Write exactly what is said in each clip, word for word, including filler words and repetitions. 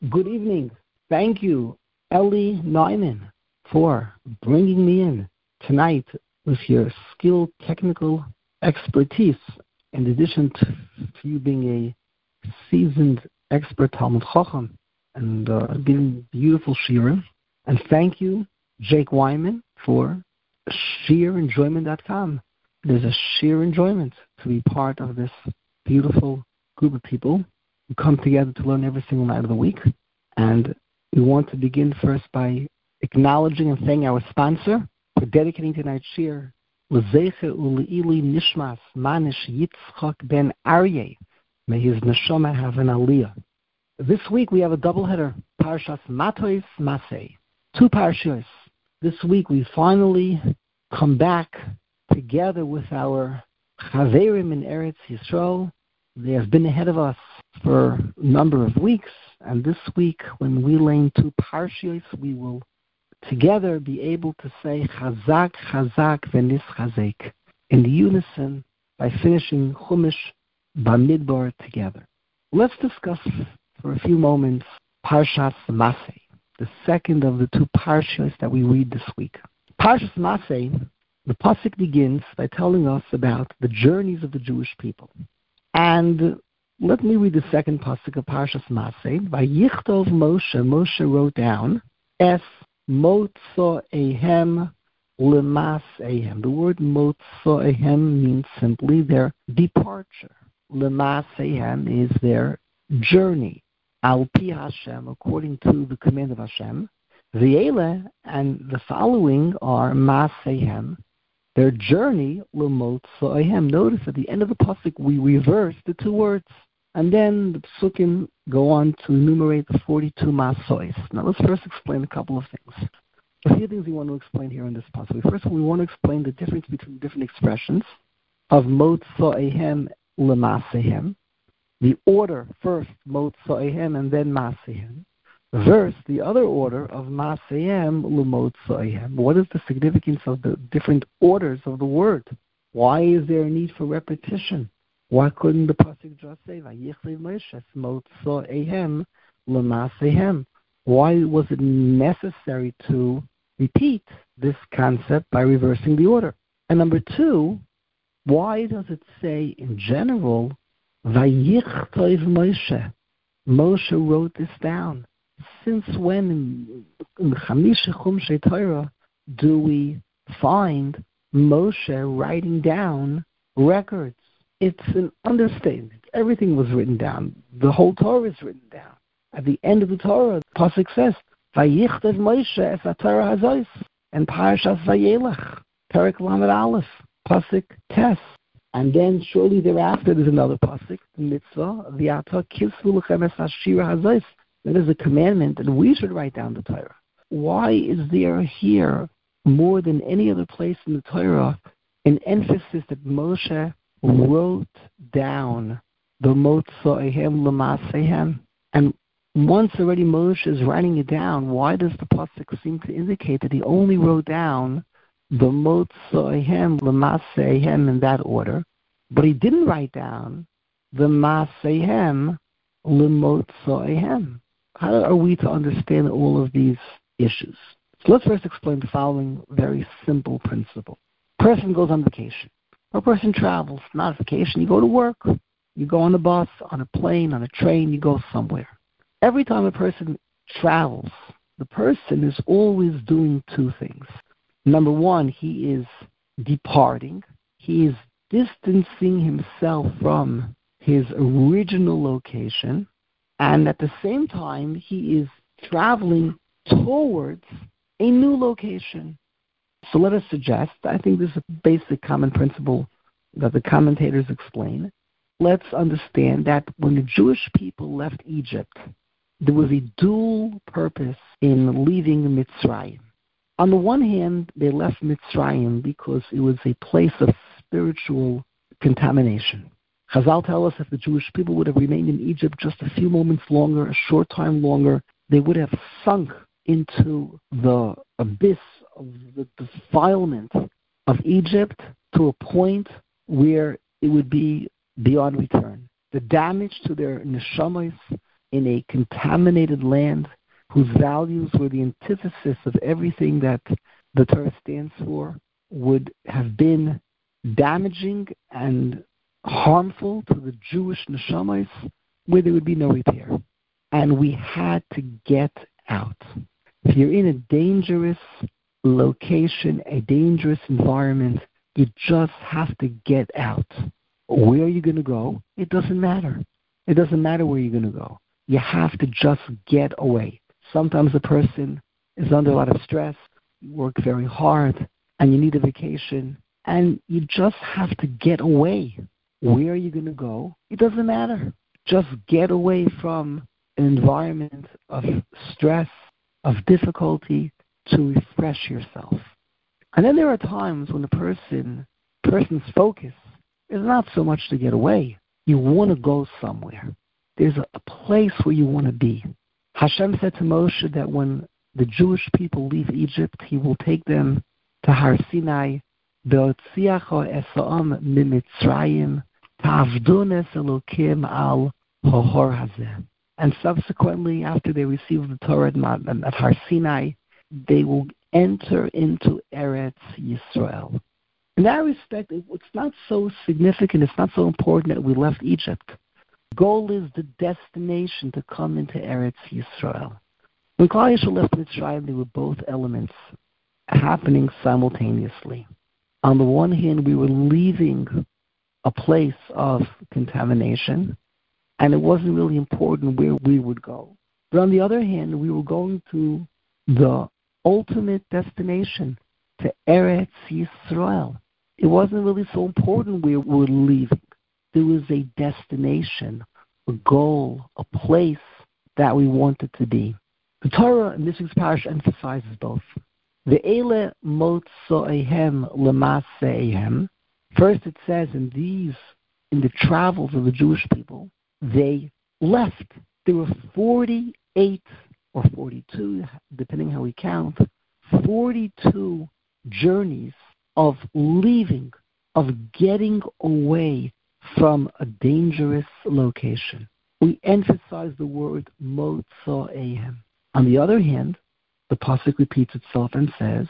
Good evening. Thank you, Ellie Neumann, for bringing me in tonight with your skilled technical expertise, in addition to you being a seasoned expert Talmud Chacham and uh, giving beautiful shiurim. And thank you, Jake Wyman, for sheer enjoyment dot com. It is a sheer enjoyment to be part of this beautiful group of people who come together to learn every single night of the week. And we want to begin first by acknowledging and thanking our sponsor for dedicating tonight's shir, L'Zecher U'Le'ili Nishmas Manish Yitzchak Ben Aryeh. May his neshama have an aliyah. This week we have a doubleheader, Parshas Matos Masei. Two parshas. This week we finally come back together with our Chaverim in Eretz Yisrael. They have been ahead of us for a number of weeks, and this week, when we learn two parshiyos, we will together be able to say Chazak, Chazak, V'nis Chazek in unison by finishing Chumash Bamidbar together. Let's discuss for a few moments Parshas Masei, the second of the two parshiyos that we read this week. Parshas Masei, the pasuk begins by telling us about the journeys of the Jewish people. And let me read the second pasuk of Parshas Masei. Vayichtov Moshe, Moshe wrote down, Es Motzoehem Lemasehem. The word Motzoehem means simply their departure. Lemasehem is their journey. Al Pi Hashem, according to the command of Hashem. V'ele, and the following are Masehem, their journey, L'motzoehem. Notice at the end of the pasuk we reverse the two words, and then the psukim go on to enumerate the forty-two masois. Now let's first explain a couple of things. A few things we want to explain here in this pasuk. First, we want to explain the difference between different expressions of motzoehem l'masehem. The order first motzoehem and then masehem, versus the other order of Masehem L'motzoehem. What is the significance of the different orders of the word? Why is there a need for repetition? Why couldn't the pasuk just say Vayichlev Moshe Motzoehem L'masehem? Why was it necessary to repeat this concept by reversing the order? And number two, why does it say in general Vayichlev Moshe? Moshe wrote this down. Since when in the Chamisha Chumshei Torah do we find Moshe writing down records? It's an understatement. Everything was written down. The whole Torah is written down. At the end of the Torah, the pasuk says, "Vayichtav Moshe es haTorah hazois," and Parashas Vayelech, Perek Lamed Aleph, pasuk Tes. And then shortly thereafter, there's another pasuk, the mitzvah, V'ata kisvu lechem es hashira hazois. That is a commandment that we should write down the Torah. Why is there here, more than any other place in the Torah, an emphasis that Moshe wrote down the Motzoehem L'masehem? And once already Moshe is writing it down, why does the pasuk seem to indicate that he only wrote down the Motzoehem L'masehem in that order, but he didn't write down the Masehem L'motzoehem? How are we to understand all of these issues? So let's first explain the following very simple principle. A person goes on vacation. Or a person travels. Not vacation, you go to work. You go on a bus, on a plane, on a train, you go somewhere. Every time a person travels, the person is always doing two things. Number one, he is departing. He is distancing himself from his original location. And at the same time, he is traveling towards a new location. So let us suggest, I think this is a basic common principle that the commentators explain. Let's understand that when the Jewish people left Egypt, there was a dual purpose in leaving Mitzrayim. On the one hand, they left Mitzrayim because it was a place of spiritual contamination. Chazal tell us if the Jewish people would have remained in Egypt just a few moments longer, a short time longer, they would have sunk into the abyss of the defilement of Egypt to a point where it would be beyond return. The damage to their neshamas, in a contaminated land whose values were the antithesis of everything that the Torah stands for, would have been damaging and harmful to the Jewish neshamas, where there would be no repair. And we had to get out. If you're in a dangerous location, a dangerous environment, you just have to get out. Where are you going to go? It doesn't matter. It doesn't matter where you're going to go. You have to just get away. Sometimes a person is under a lot of stress, you work very hard, and you need a vacation, and you just have to get away. Where are you going to go? It doesn't matter. Just get away from an environment of stress, of difficulty, to refresh yourself. And then there are times when a person, person's focus is not so much to get away. You want to go somewhere. There's a, a place where you want to be. Hashem said to Moshe that when the Jewish people leave Egypt, he will take them to Har Sinai, Be'otziacho esa'am mimitzrayim, ta'avdun es Elokim al hahor hazeh. And subsequently, after they receive the Torah at, at Har Sinai, they will enter into Eretz Yisrael. In that respect, it's not so significant, it's not so important that we left Egypt. The goal is the destination to come into Eretz Yisrael. When Klal Yisrael left Mitzrayim, there were both elements happening simultaneously. On the one hand, we were leaving a place of contamination, and it wasn't really important where we would go. But on the other hand, we were going to the ultimate destination, to Eretz Yisrael. It wasn't really so important where we were leaving. There was a destination, a goal, a place that we wanted to be. The Torah in this week's parish emphasizes both. Ve'ele motzoehem lemaseehem. First it says in these, in the travels of the Jewish people, they left. There were forty-eight or forty-two, depending how we count, forty-two journeys of leaving, of getting away from a dangerous location. We emphasize the word motzoehem. On the other hand, the pasuk repeats itself and says,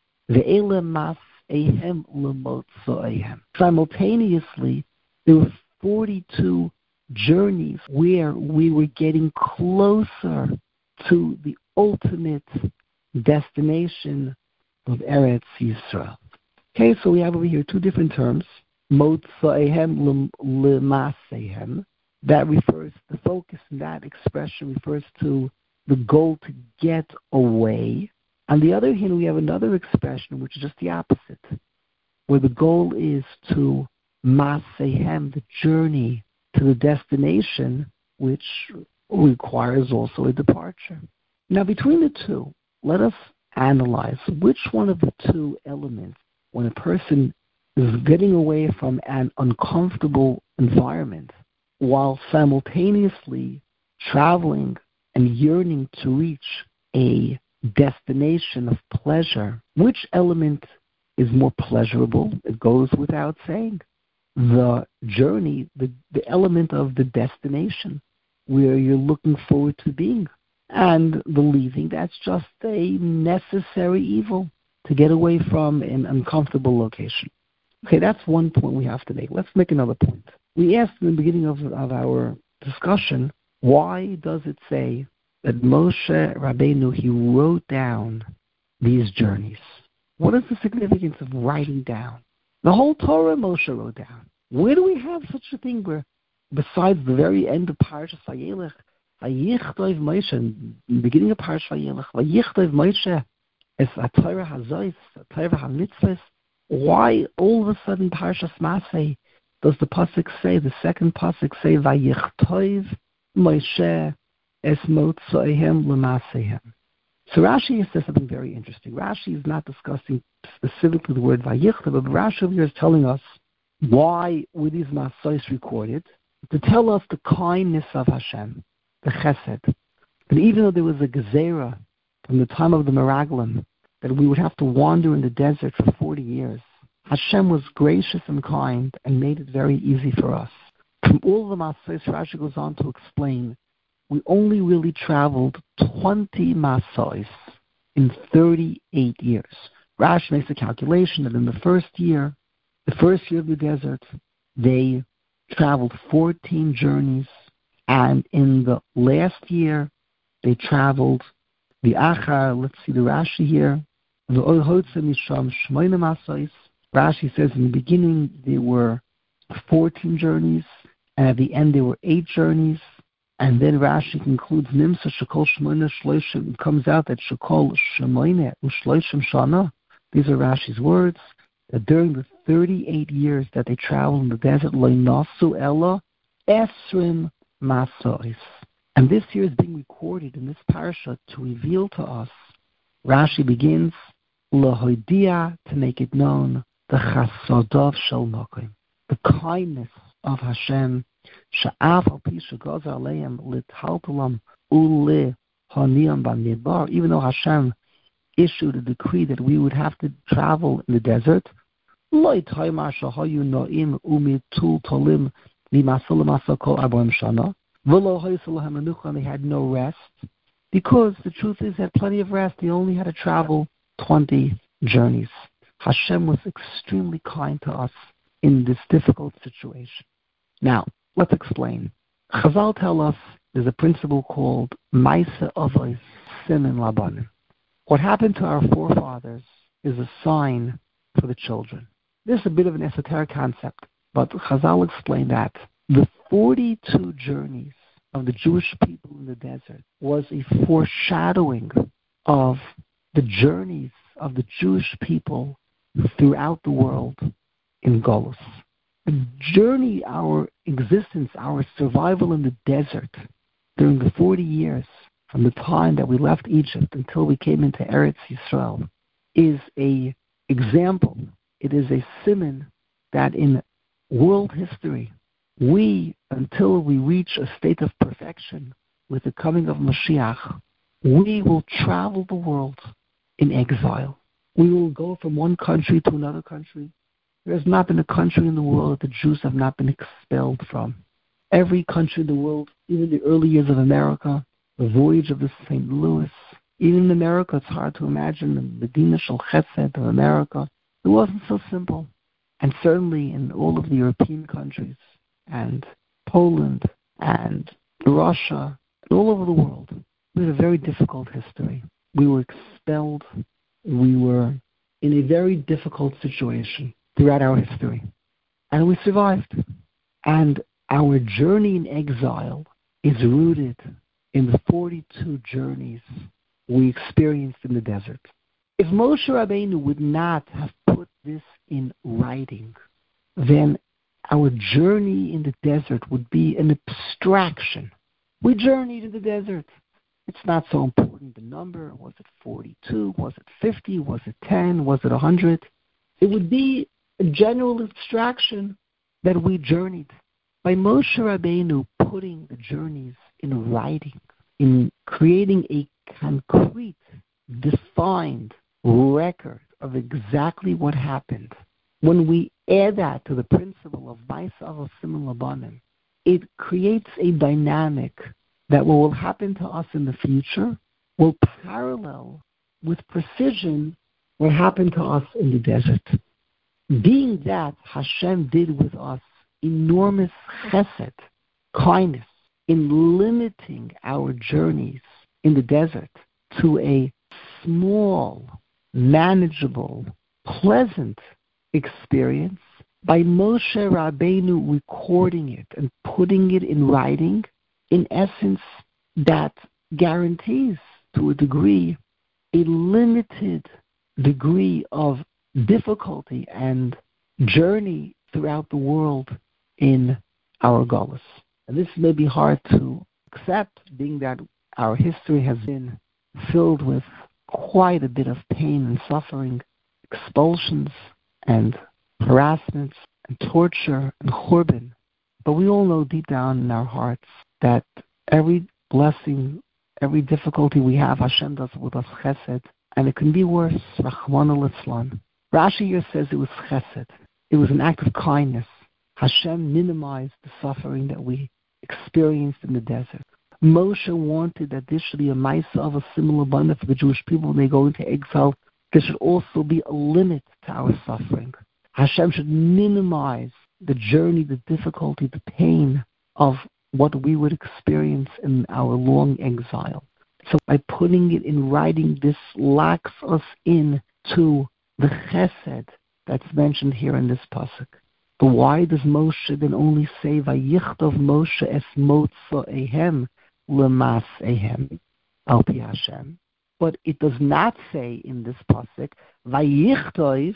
Ve'ele mas'ehem lemotzoehem. Simultaneously, there were forty-two journeys where we were getting closer to the ultimate destination of Eretz Yisrael. Okay, so we have over here two different terms, motzoehem lemasehem. That refers, the focus in that expression refers to the goal to get away. On the other hand, we have another expression which is just the opposite, where the goal is to masehem, the journey to the destination, which requires also a departure. Now, between the two, let us analyze which one of the two elements, when a person is getting away from an uncomfortable environment while simultaneously traveling and yearning to reach a destination of pleasure, which element is more pleasurable? It goes without saying. The journey, the, the element of the destination, where you're looking forward to being. And the leaving, that's just a necessary evil to get away from an uncomfortable location. Okay, that's one point we have to make. Let's make another point. We asked in the beginning of, of our discussion, why does it say that Moshe Rabbeinu, he wrote down these journeys? What is the significance of writing down? The whole Torah Moshe wrote down. Where do we have such a thing where, besides the very end of Parashas Vayelech, Vayichtov Moshe, in the beginning of Parashas Vayelech, Vayichtov Moshe, es a Torah hazois, a Torah hamitzvahs, why all of a sudden Parashas Masei does the pasuk say, the second pasuk say, Vayichtov Moshe es motzoehem lemasehem? So Rashi says something very interesting. Rashi is not discussing specifically the word Vayichtov, but Rashi over here is telling us why were these Masos recorded? To tell us the kindness of Hashem, the Chesed. That even though there was a Gezerah from the time of the Meraglim, that we would have to wander in the desert for forty years, Hashem was gracious and kind and made it very easy for us. From all the Masos, Rashi goes on to explain we only really traveled twenty masois in thirty-eight years. Rashi makes a calculation that in the first year, the first year of the desert, they traveled fourteen journeys, and in the last year, they traveled the Achar, let's see the Rashi here, the Oyhotze Misham Shmoina Masois. Rashi says in the beginning there were fourteen journeys, and at the end there were eight journeys. And then Rashi concludes, Nimsa Shekol Shmoina Shloishim. It comes out that Shekol Shmoina Ushloishim Shana. These are Rashi's words. That during the thirty-eight years that they traveled in the desert, Lo Nasu Ella Esrim Masois. And this here is being recorded in this parasha to reveal to us. Rashi begins, Lahoidia, to make it known, the Chasodov Shel Mokim, the kindness of Hashem, Sha'af al pi shegazar aleim litaltalam ule haniyam b'midbar. Even though Hashem issued a decree that we would have to travel in the desert, lo yitayma shahayu noim umitul tolim limasul masakol arba'im shana v'lo haysulahem menucha. They had no rest, because the truth is they had plenty of rest. They only had to travel twenty journeys. Hashem was extremely kind to us in this difficult situation. Now, let's explain. Chazal tell us there's a principle called Maisa Avos Simin Labanim. What happened to our forefathers is a sign for the children. This is a bit of an esoteric concept, but Chazal explained that the forty-two journeys of the Jewish people in the desert was a foreshadowing of the journeys of the Jewish people throughout the world in Golus. The journey, our existence, our survival in the desert during the forty years from the time that we left Egypt until we came into Eretz Yisrael is a example. It is a siman that in world history, we, until we reach a state of perfection with the coming of Mashiach, we will travel the world in exile. We will go from one country to another country. There has not been a country in the world that the Jews have not been expelled from. Every country in the world, even the early years of America, the voyage of the Saint Louis, even in America, it's hard to imagine the Medina Shel Chesed of America. It wasn't so simple. And certainly in all of the European countries, and Poland, and Russia, and all over the world, we had a very difficult history. We were expelled. We were in a very difficult situation throughout our history. And we survived. And our journey in exile is rooted in the forty-two journeys we experienced in the desert. If Moshe Rabbeinu would not have put this in writing, then our journey in the desert would be an abstraction. We journeyed in the desert. It's not so important the number. Was it forty-two? Was it fifty? Was it ten? Was it one hundred? It would be a general abstraction that we journeyed. By Moshe Rabbeinu putting the journeys in writing, in creating a concrete, defined record of exactly what happened, when we add that to the principle of Maisa Avos Simin Labanim, it creates a dynamic that what will happen to us in the future will parallel with precision what happened to us in the desert. Being that Hashem did with us enormous chesed, kindness, in limiting our journeys in the desert to a small, manageable, pleasant experience, by Moshe Rabbeinu recording it and putting it in writing, in essence, that guarantees to a degree a limited degree of difficulty and journey throughout the world in our Golus. And this may be hard to accept, being that our history has been filled with quite a bit of pain and suffering, expulsions and harassments and torture and churban. But we all know deep down in our hearts that every blessing, every difficulty we have, Hashem does with us chesed, and it can be worse. Rachmana litzlan. Rashi here says it was chesed. It was an act of kindness. Hashem minimized the suffering that we experienced in the desert. Moshe wanted that there should be a Maisa of a similar abundance for the Jewish people when they go into exile. There should also be a limit to our suffering. Hashem should minimize the journey, the difficulty, the pain of what we would experience in our long exile. So by putting it in writing, this locks us in to the chesed that's mentioned here in this pasuk. But why does Moshe then only say, Vayichtov Moshe es motzoehem lemasehem al pi Hashem? But it does not say in this pasuk, Vayichtov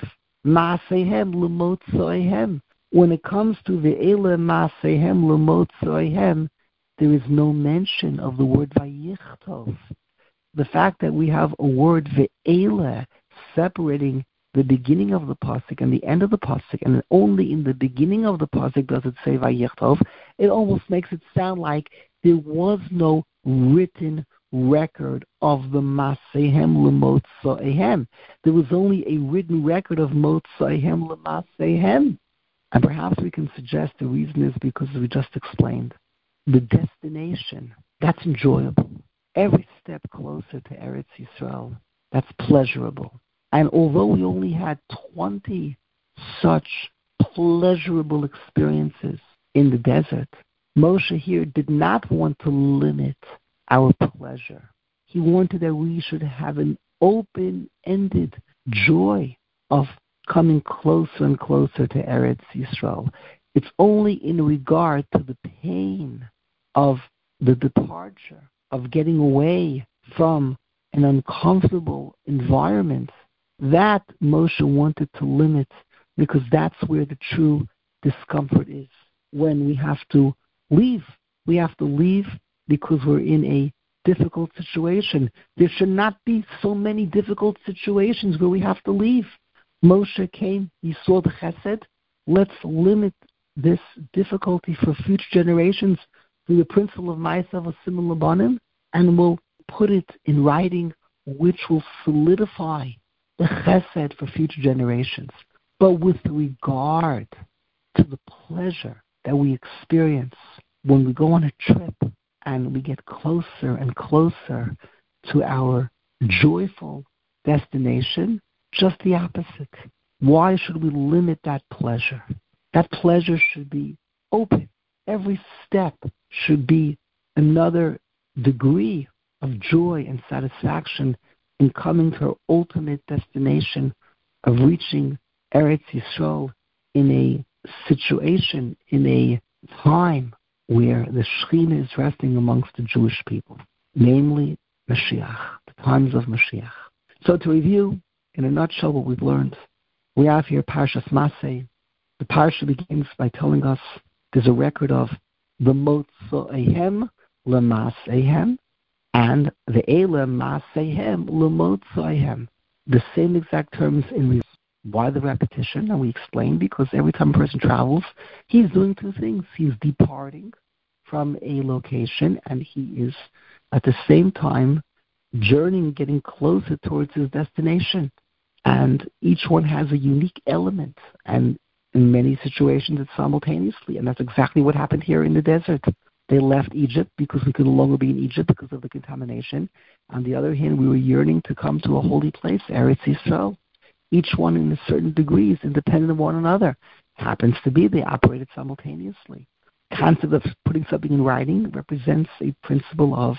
masehem lemotzoehem. When it comes to ve'ele masehem lemotzoehem, there is no mention of the word Vayichtov. The fact that we have a word ve'ele separating the beginning of the pasuk and the end of the pasuk, and only in the beginning of the pasuk does it say Vayichtov, it almost makes it sound like there was no written record of the Masehem L'Motzoehem. There was only a written record of Motzoehem L'Masehem. And perhaps we can suggest the reason is because, as we just explained, the destination, that's enjoyable. Every step closer to Eretz Yisrael, that's pleasurable. And although we only had twenty such pleasurable experiences in the desert, Moshe here did not want to limit our pleasure. He wanted that we should have an open-ended joy of coming closer and closer to Eretz Yisrael. It's only in regard to the pain of the departure, of getting away from an uncomfortable environment, that Moshe wanted to limit, because that's where the true discomfort is. When we have to leave, we have to leave because we're in a difficult situation. There should not be so many difficult situations where we have to leave. Moshe came, he saw the chesed. Let's limit this difficulty for future generations through the principle of Ma'asav Asim Labanim, and we'll put it in writing, which will solidify the chesed for future generations. But with regard to the pleasure that we experience when we go on a trip and we get closer and closer to our joyful destination, just the opposite. Why should we limit that pleasure? That pleasure should be open. Every step should be another degree of joy and satisfaction in coming to our ultimate destination of reaching Eretz Yisrael in a situation, in a time where the Shekhinah is resting amongst the Jewish people, namely Mashiach, the times of Mashiach. So to review, in a nutshell, what we've learned, we have here Parshas Maseh. The Parsha begins by telling us there's a record of the Motzoehem L'Masehem and the Eile Masehem L'Motzoehem. The same exact terms in why the repetition? And we explain because every time a person travels, he's doing two things. He's departing from a location, and he is at the same time journeying, getting closer towards his destination. And each one has a unique element, and in many situations it's simultaneously, and that's exactly what happened here in the desert. They left Egypt because we could no longer be in Egypt because of the contamination. On the other hand, we were yearning to come to a holy place, Eretz Yisrael. Each one in a certain degree is independent of one another. Happens to be they operated simultaneously. The concept of putting something in writing represents a principle of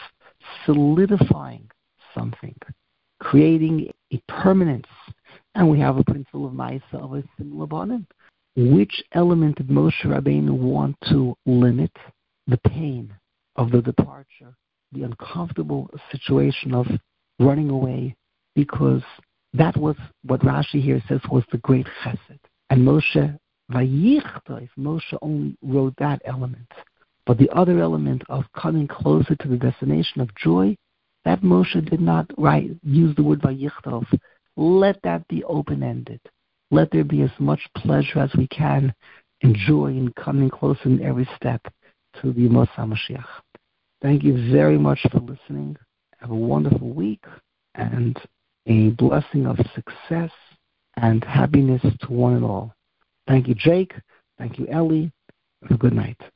solidifying something, creating a permanence. And we have a principle of Ma'asav Asim Labanim. Which element did Moshe Rabbeinu want to limit? The pain of the departure, the uncomfortable situation of running away, because that was what Rashi here says was the great chesed. And Moshe, Vayichtov, Moshe only wrote that element. But the other element of coming closer to the destination of joy, that Moshe did not write, use the word Vayichtov. Let that be open-ended. Let there be as much pleasure as we can, enjoy in coming closer in every step to the Yemos HaMashiach. Thank you very much for listening. Have a wonderful week and a blessing of success and happiness to one and all. Thank you, Jake. Thank you, Ellie. Have a good night.